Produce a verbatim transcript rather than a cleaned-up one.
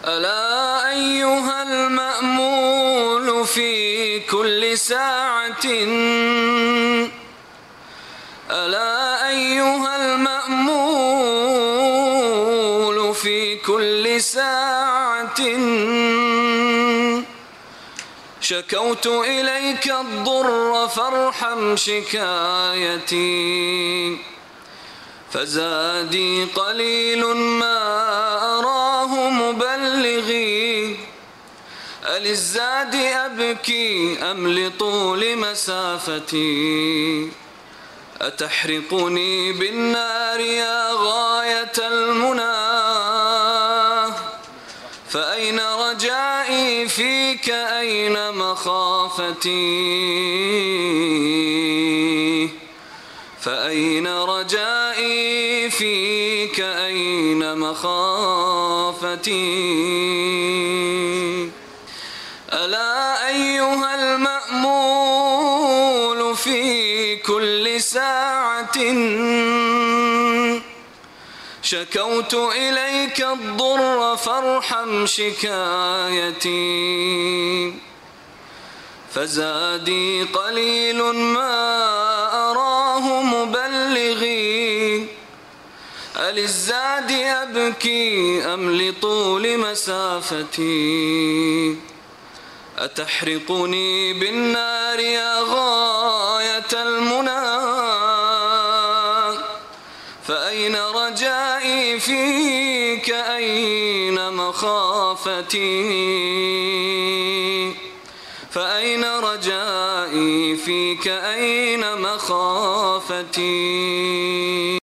ألا أيها المأمول في كل ساعة ألا أيها المأمول في كل ساعة شكوت إليك الضر فارحم شكايتي فزادي قليل ما أراه مبلغي أللزاد أبكي أم لطول مسافتي أتحرقني بالنار يا غاية المنى فأين رجائي فيك أين مخافتي فأين رجائي فيك أين مخافتي ألا أيها المأمول في كل ساعة شكوت إليك الضر فارحم شكايتي فزادي قليل ما أراه مبلغي أللزاد أبكي أم لطول مسافتي أتحرقني بالنار يا غاية المنى فأين رجائي فيك أين مخافتي فأين رجائي فيك أين مخافتي